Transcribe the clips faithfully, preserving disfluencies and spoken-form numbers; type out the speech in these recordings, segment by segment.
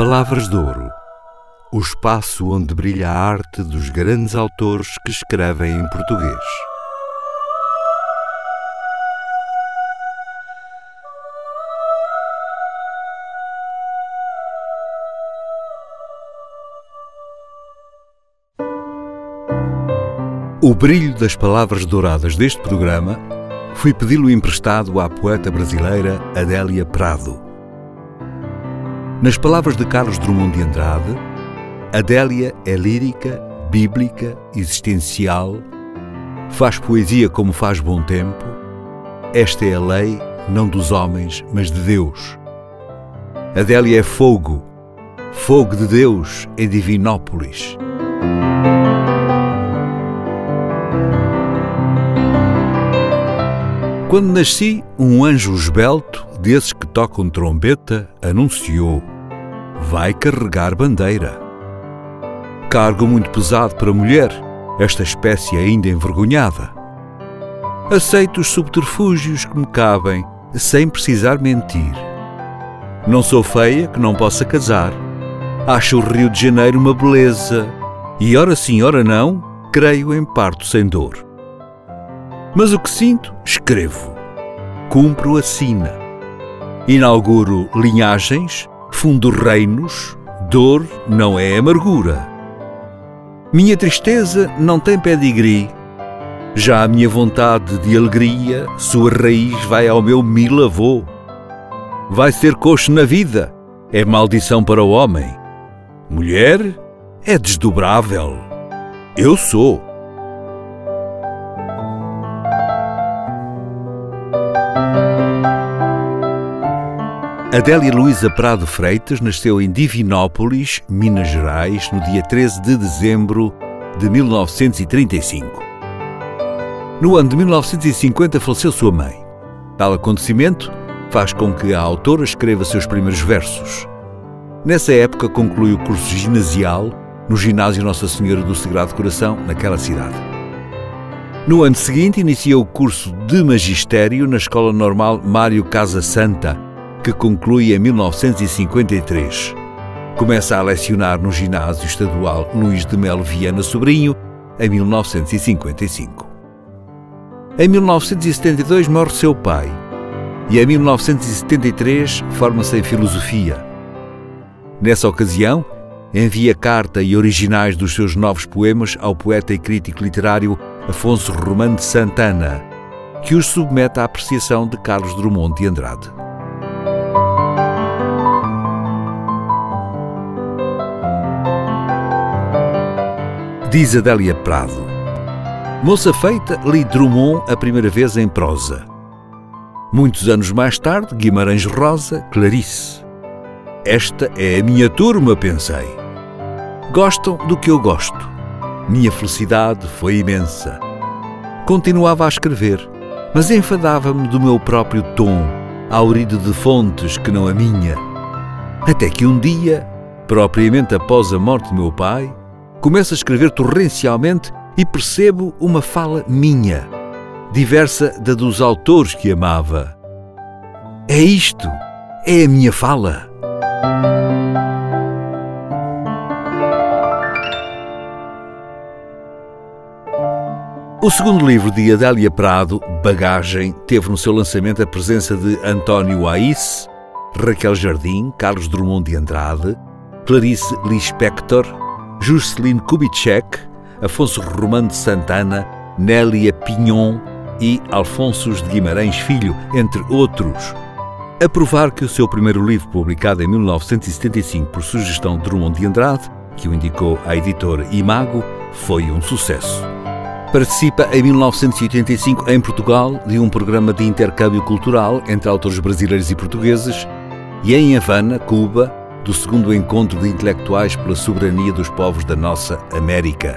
Palavras de Ouro, o espaço onde brilha a arte dos grandes autores que escrevem em português. O brilho das palavras douradas deste programa fui pedi-lo emprestado à poeta brasileira Adélia Prado. Nas palavras de Carlos Drummond de Andrade, Adélia é lírica, bíblica, existencial, faz poesia como faz bom tempo. Esta é a lei, não dos homens, mas de Deus. Adélia é fogo, fogo de Deus em Divinópolis. Quando nasci, um anjo esbelto, desses que tocam trombeta, anunciou: vai carregar bandeira. Cargo muito pesado para mulher, esta espécie ainda envergonhada. Aceito os subterfúgios que me cabem, sem precisar mentir. Não sou feia que não possa casar. Acho o Rio de Janeiro uma beleza, e ora sim, ora não, creio em parto sem dor. Mas o que sinto, escrevo. Cumpro a sina. Inauguro linhagens, fundo reinos, dor não é amargura. Minha tristeza não tem pedigree. Já a minha vontade de alegria, sua raiz vai ao meu mil avô. Vai ser coxo na vida, é maldição para o homem. Mulher é desdobrável. Eu sou. Adélia Luísa Prado Freitas nasceu em Divinópolis, Minas Gerais, no dia treze de dezembro de mil novecentos e trinta e cinco. No ano de mil novecentos e cinquenta faleceu sua mãe. Tal acontecimento faz com que a autora escreva seus primeiros versos. Nessa época conclui o curso ginasial no Ginásio Nossa Senhora do Sagrado Coração, naquela cidade. No ano seguinte inicia o curso de Magistério na Escola Normal Mário Casa Santa, que conclui em mil novecentos e cinquenta e três. Começa a lecionar no Ginásio Estadual Luís de Melo Viana Sobrinho, em mil novecentos e cinquenta e cinco. Em mil novecentos e setenta e dois morre seu pai, e em mil novecentos e setenta e três forma-se em Filosofia. Nessa ocasião, envia carta e originais dos seus novos poemas ao poeta e crítico literário Afonso Romano de Santana, que os submete à apreciação de Carlos Drummond de Andrade. Diz Adélia Prado: moça feita, li Drummond a primeira vez em prosa. Muitos anos mais tarde, Guimarães Rosa, Clarice. Esta é a minha turma, pensei. Gostam do que eu gosto. Minha felicidade foi imensa. Continuava a escrever, mas enfadava-me do meu próprio tom, aurido de fontes que não a minha. Até que um dia, propriamente após a morte de meu pai, começo a escrever torrencialmente e percebo uma fala minha, diversa da dos autores que amava. É isto, é a minha fala. O segundo livro de Adélia Prado, Bagagem, teve no seu lançamento a presença de António Aisse, Raquel Jardim, Carlos Drummond de Andrade, Clarice Lispector, Jusceline Kubitschek, Afonso Romano de Santana, Nélia Pinhon e Alfonso de Guimarães Filho, entre outros. A provar que o seu primeiro livro, publicado em mil novecentos e setenta e cinco por sugestão de Drummond de Andrade, que o indicou à editora Imago, foi um sucesso. Participa em mil novecentos e oitenta e cinco em Portugal de um programa de intercâmbio cultural entre autores brasileiros e portugueses e em Havana, Cuba, do segundo encontro de intelectuais pela soberania dos povos da nossa América.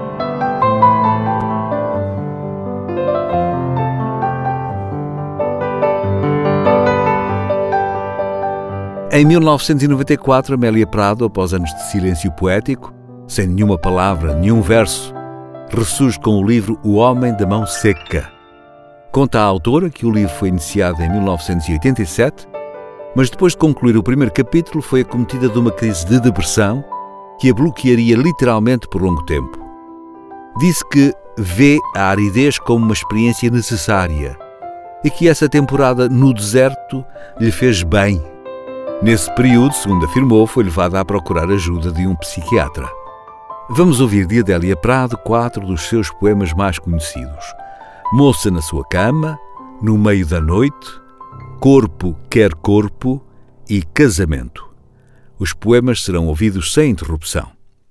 Em mil novecentos e noventa e quatro, Amélia Prado, após anos de silêncio poético, sem nenhuma palavra, nenhum verso, ressurge com o livro O Homem da Mão Seca. Conta a autora que o livro foi iniciado em mil novecentos e oitenta e sete Mas depois de concluir o primeiro capítulo foi acometida de uma crise de depressão que a bloquearia literalmente por longo tempo. Disse que vê a aridez como uma experiência necessária e que essa temporada no deserto lhe fez bem. Nesse período, segundo afirmou, foi levada a procurar ajuda de um psiquiatra. Vamos ouvir de Adélia Prado quatro dos seus poemas mais conhecidos: Moça na sua cama, No meio da noite, Corpo quer corpo e Casamento. Os poemas serão ouvidos sem interrupção.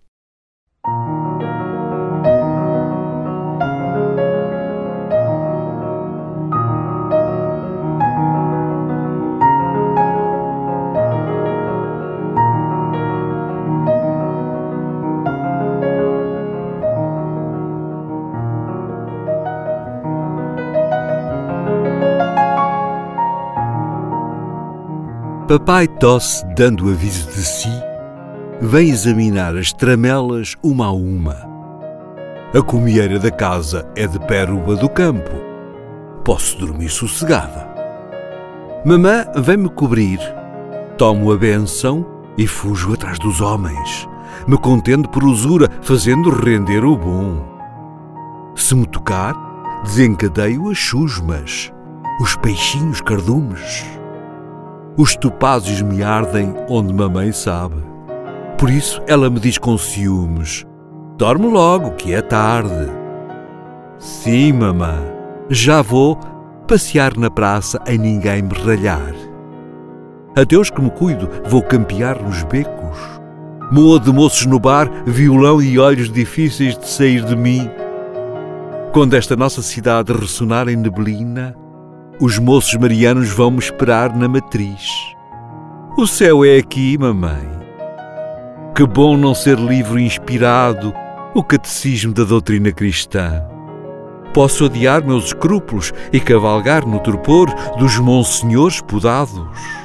Papai tosse dando aviso de si, vem examinar as tramelas uma a uma. A comieira da casa é de péroba do campo. Posso dormir sossegada. Mamã vem-me cobrir. Tomo a bênção e fujo atrás dos homens. Me contendo por usura, fazendo render o bom. Se me tocar, desencadeio as chusmas, os peixinhos cardumes. Os topázios me ardem onde mamãe sabe. Por isso ela me diz com ciúmes: dorme logo, que é tarde. Sim, mamã, já vou passear na praça em ninguém me ralhar. Adeus que me cuido, vou campear nos becos. Moa de moços no bar, violão e olhos difíceis de sair de mim. Quando esta nossa cidade ressonar em neblina, os moços marianos vão-me esperar na matriz. O céu é aqui, mamãe. Que bom não ser livro inspirado, o catecismo da doutrina cristã. Posso adiar meus escrúpulos e cavalgar no torpor dos monsenhores podados.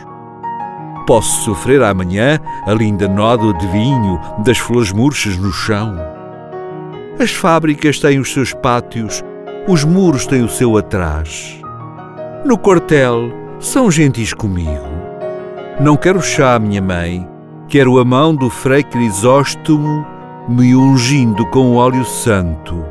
Posso sofrer amanhã a linda nódoa de vinho das flores murchas no chão. As fábricas têm os seus pátios, os muros têm o seu atrás. No quartel, são gentis comigo. Não quero chá, minha mãe, quero a mão do frei Crisóstomo me ungindo com óleo santo.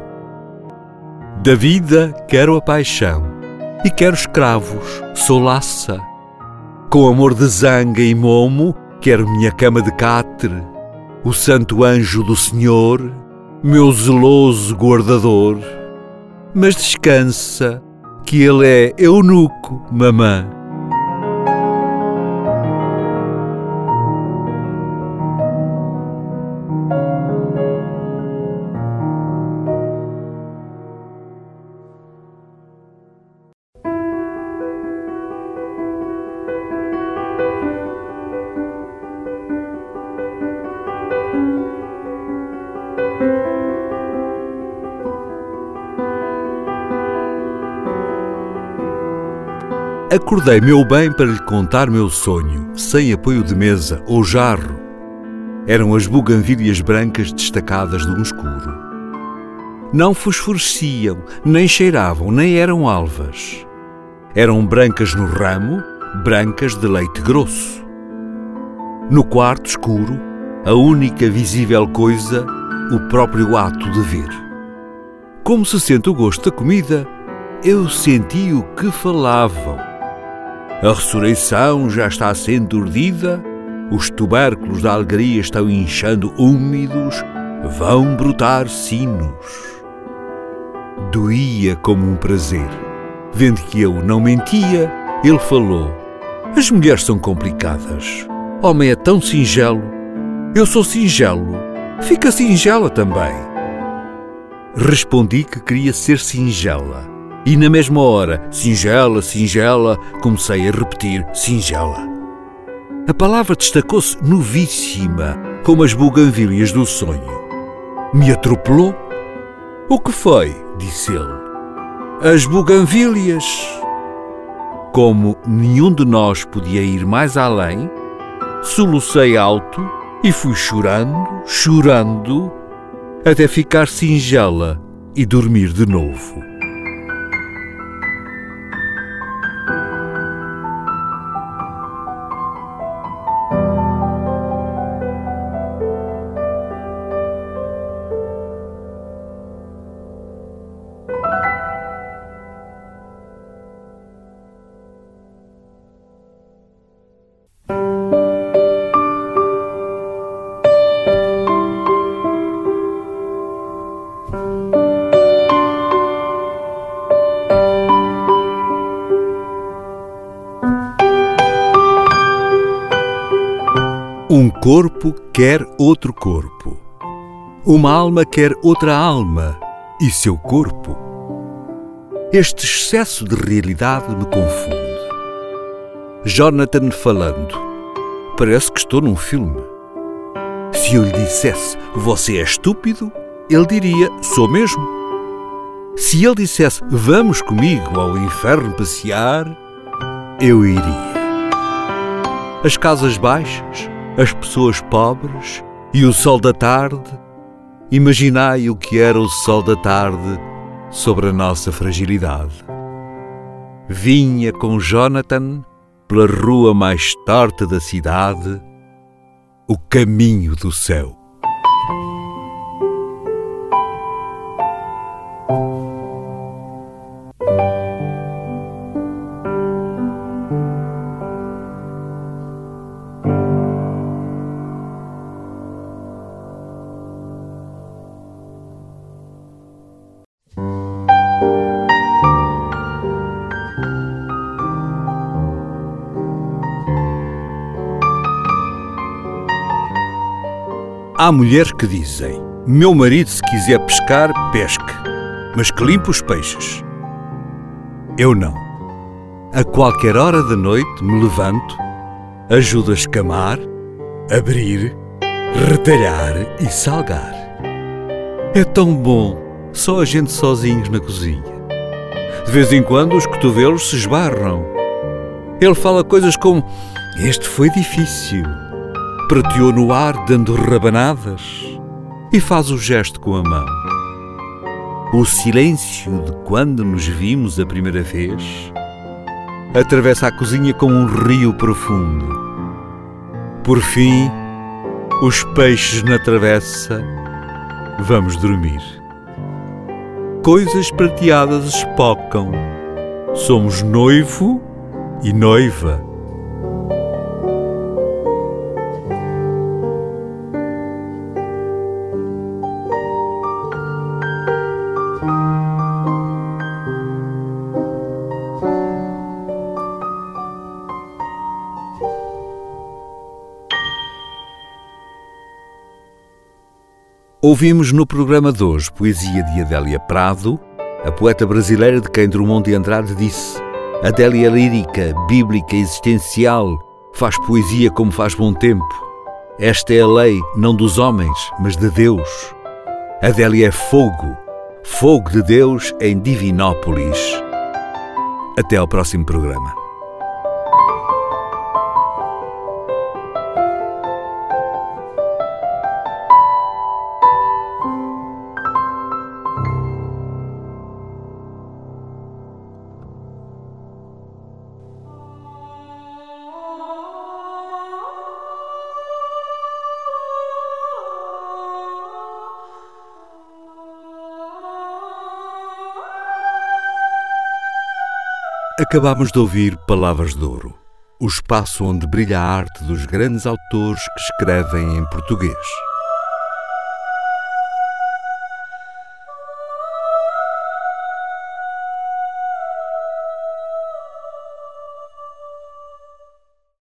Da vida quero a paixão e quero escravos, sou laça. Com amor de zanga e momo, quero minha cama de catre, o santo anjo do Senhor, meu zeloso guardador. Mas descansa, que ele é eunuco, mamã. Acordei meu bem para lhe contar meu sonho, sem apoio de mesa ou jarro. Eram as buganvílias brancas destacadas de um escuro. Não fosforeciam, nem cheiravam, nem eram alvas. Eram brancas no ramo, brancas de leite grosso. No quarto escuro, a única visível coisa, o próprio ato de ver. Como se sente o gosto da comida, eu senti o que falavam. A ressurreição já está sendo urdida, os tubérculos da alegria estão inchando úmidos, vão brotar sinos. Doía como um prazer. Vendo que eu não mentia, ele falou: as mulheres são complicadas. Homem é tão singelo. Eu sou singelo. Fica singela também. Respondi que queria ser singela. E na mesma hora, singela, singela, comecei a repetir singela. A palavra destacou-se novíssima, como as buganvílias do sonho. Me atropelou? O que foi? Disse ele. As buganvílias. Como nenhum de nós podia ir mais além, solucei alto e fui chorando, chorando, até ficar singela e dormir de novo. corpo quer outro corpo. Uma alma quer outra alma e seu corpo. Este excesso de realidade me confunde. Jonathan falando. Parece que estou num filme. Se eu lhe dissesse, você é estúpido, ele diria, sou mesmo. Se ele dissesse, vamos comigo ao inferno passear, eu iria. As casas baixas, as pessoas pobres e o sol da tarde. Imaginai o que era o sol da tarde sobre a nossa fragilidade. Vinha com Jonathan pela rua mais torta da cidade, o caminho do céu. Há mulheres que dizem, meu marido se quiser pescar, pesque, mas que limpe os peixes. Eu não. A qualquer hora da noite me levanto, ajudo a escamar, abrir, retalhar e salgar. É tão bom, só a gente sozinhos na cozinha. De vez em quando os cotovelos se esbarram. Ele fala coisas como, este foi difícil. Prateou no ar dando rabanadas e faz o gesto com a mão. O silêncio de quando nos vimos a primeira vez atravessa a cozinha como um rio profundo. Por fim, os peixes na travessa, vamos dormir. Coisas prateadas espocam. Somos noivo e noiva. Ouvimos no programa de hoje poesia de Adélia Prado, a poeta brasileira de quem Drummond de Andrade disse: Adélia é lírica, bíblica, existencial, faz poesia como faz bom tempo. Esta é a lei, não dos homens, mas de Deus. Adélia é fogo, fogo de Deus em Divinópolis. Até ao próximo programa. Acabámos de ouvir Palavras de Ouro, o espaço onde brilha a arte dos grandes autores que escrevem em português.